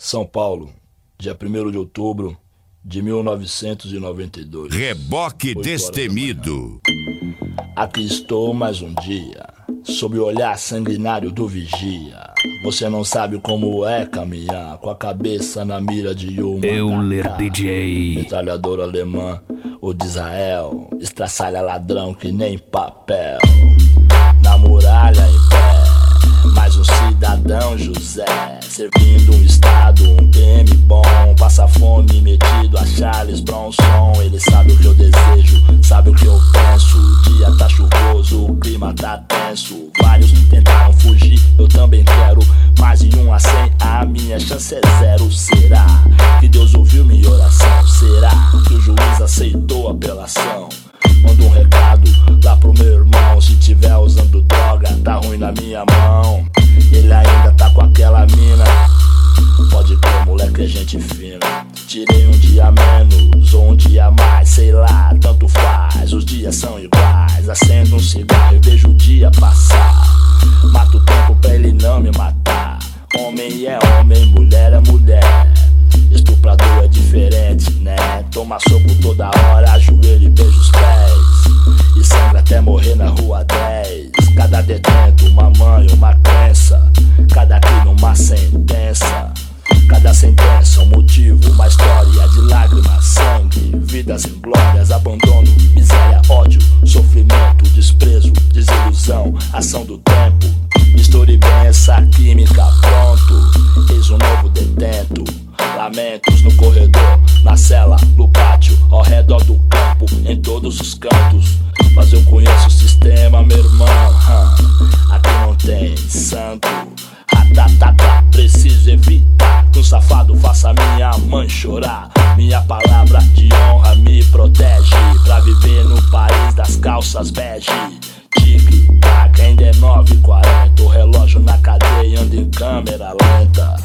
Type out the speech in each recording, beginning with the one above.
São Paulo, dia 1º de outubro de 1992. Reboque Destemido. Aqui estou mais um dia, sob o olhar sanguinário do vigia. Você não sabe como é caminhar com a cabeça na mira de uma Euler DJ. metralhadora alemã ou de Israel, estraçalha ladrão que nem papel. Na muralha em pé, mais um cidadão José, servindo um estado, um PM bom. Passa fome metido a Charles Bronson. Ele sabe o que eu desejo, sabe o que eu penso. O dia tá chuvoso, o clima tá tenso. Vários tentaram fugir, eu também quero. Mais de 1 a 100, a minha chance é 0. Será que Deus ouviu minha oração? Será que o juiz aceitou a apelação? Manda um recado lá pro meu irmão. Se tiver usando droga, tá ruim na minha mão. Ele ainda tá com aquela mina. Pode crer, moleque, é gente fina. Tirei um dia menos ou um dia mais, sei lá, tanto faz. Os dias são iguais. Acendo um cigarro e vejo o dia passar. Mato o tempo pra ele não me matar. Homem é homem, mulher é mulher. Estuprador é diferente, né? Toma soco toda hora, ajoelha e beija os pés. E sangra até morrer na rua 10. Cada detento, uma mãe, uma crença. Cada crime, uma sentença. Cada sentença, um motivo, uma história de lágrimas, sangue, vidas inglórias, abandono, miséria, ódio, sofrimento, desprezo, desilusão, ação do tempo. Misture bem essa química, pronto. Eis um novo detento. Lamentos no corredor, na cela, no pátio, ao redor do campo, em todos os cantos. Mas eu conheço o sistema, meu irmão. Aqui não tem santo. Preciso evitar que um safado faça minha mãe chorar. Minha palavra de honra me protege pra viver no país das calças bege. Tic-tac, ainda é 9h40. O relógio na cadeia anda em câmera lenta.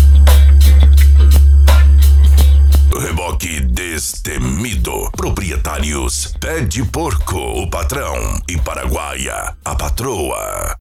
Reboque Destemido. Proprietários Pé de Porco, o patrão, e Paraguaia, a patroa.